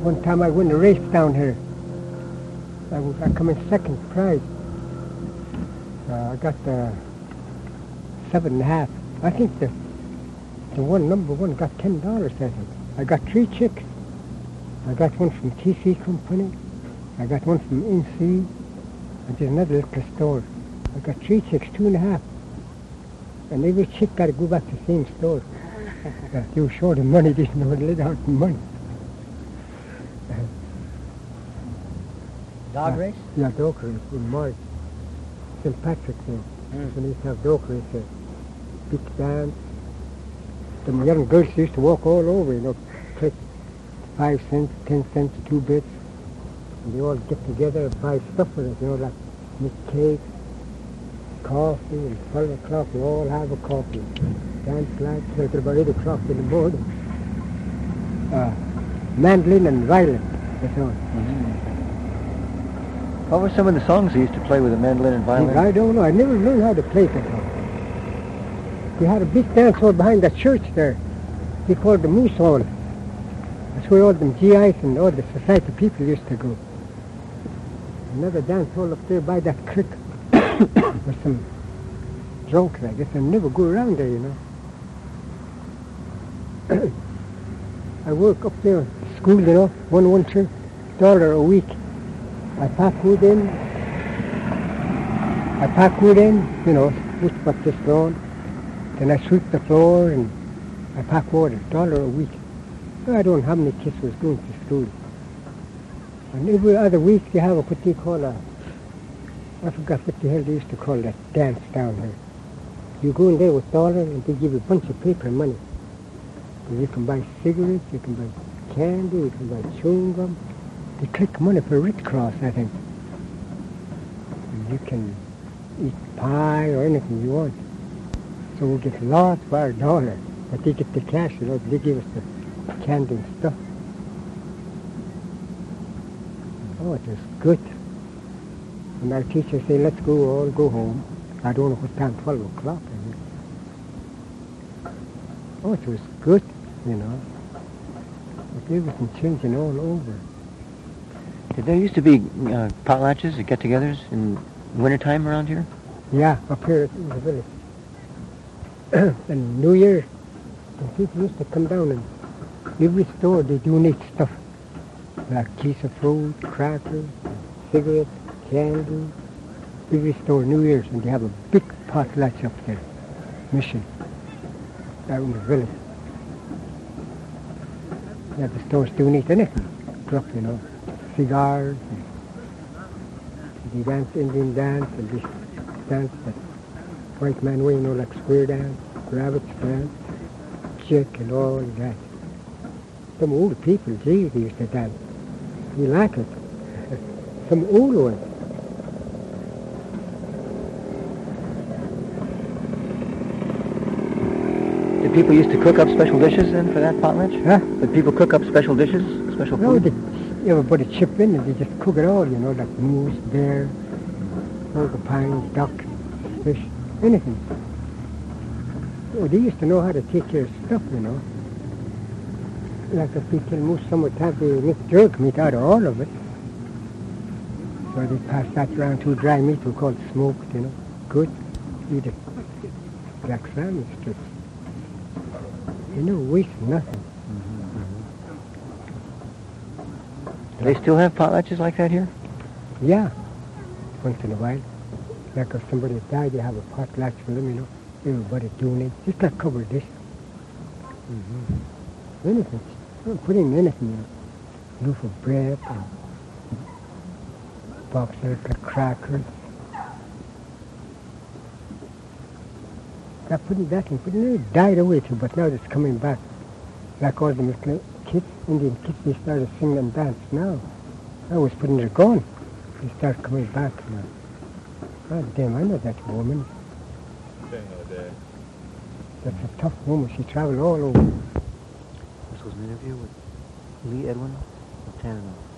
One time I won a race down here. I come in second prize. I got 7.5. I think the one number one got $10. I think I got 3 chicks. I got one from TC Company. I got one from NC. And there's another liquor store. I got 3 chicks, 2.5. And every chick got to go back to the same store. They were short of money. They didn't know how to let out the money. Dog race? Yeah, dog race in March. St. Patrick's Day. So they used to have dog race there. Big dance. The young girls used to walk all over, you know, take 5 cents, 10 cents, 2 bits. And they all get together and buy stuff with it, you know, like make cakes, coffee, and 12 o'clock we all have a coffee. Dance like till about 8 o'clock in the morning. Mandolin and violin, that's all. What were some of the songs you used to play with the mandolin and violin? I don't know. I never learned how to play that all. We had a big dance hall behind that church there. We called the Moose Hall. That's where all them GIs and all the society people used to go. Another dance hall up there by that creek. With some drunks, I guess. I never go around there, you know. I work up there at school, you know, $1 a week. I pack wood in, you know, with what this lawn. Then I sweep the floor and I pack water, $1 a week. I don't know how many kids was going to school. And every other week they have what they call I forgot what the hell they used to call that dance down here. You go in there with $1 and they give you a bunch of paper money. And you can buy cigarettes, you can buy candy, you can buy chewing gum. They collect money for Red Cross, I think. And you can eat pie or anything you want. So we get lots for our $1. But they get the cash, you know, they give us the candy and stuff. Oh, it was good. And our teacher said, let's all go home. I don't know what time, 12 o'clock. I mean. Oh, it was good, you know. But everything changing all over. Did there used to be potlatches or get-togethers in wintertime around here? Yeah, up here in the village. And New Year, the people used to come down and every store they donate stuff. Like piece of fruit, crackers, cigarettes, candy. Every store, New Year's, and they have a big potlatch up there. Mission. Out in the village. Yeah, the stores donate anything. Stuff, you know. Cigars, and they dance Indian dance, and they dance that white man way, you know, like square dance, rabbits dance, chick and all that. Some old people, gee, they used to dance. You like it. Some old ones. Did people used to cook up special dishes then for that potlatch? Huh? Did people cook up special dishes, special No, food? everybody chip in and they just cook it all, you know, like moose, bear, porcupine, duck, fish, anything. Oh, they used to know how to take care of stuff, you know. Like if we kill moose, some would have they make jerk meat out of all of it. So they pass that around to dry meat we call it smoked, you know. Good. Eat it. Like salmon strips. You know, waste nothing. Do they still have potlatches like that here? Yeah, once in a while. Like if somebody died, they have a potlatch for them, you know. Everybody doing it. Just like cover dish. Anything. Put in anything, you know. Loaf of bread and box of like crackers. That putting that in, it died away too, but now it's coming back. Like all the kids, Indian kids, they started singing and dance now. I was putting it gone. They start coming back now. God damn, I know that woman. That's a tough woman. She traveled all over. This was an interview with Lee Edwin of Tanana.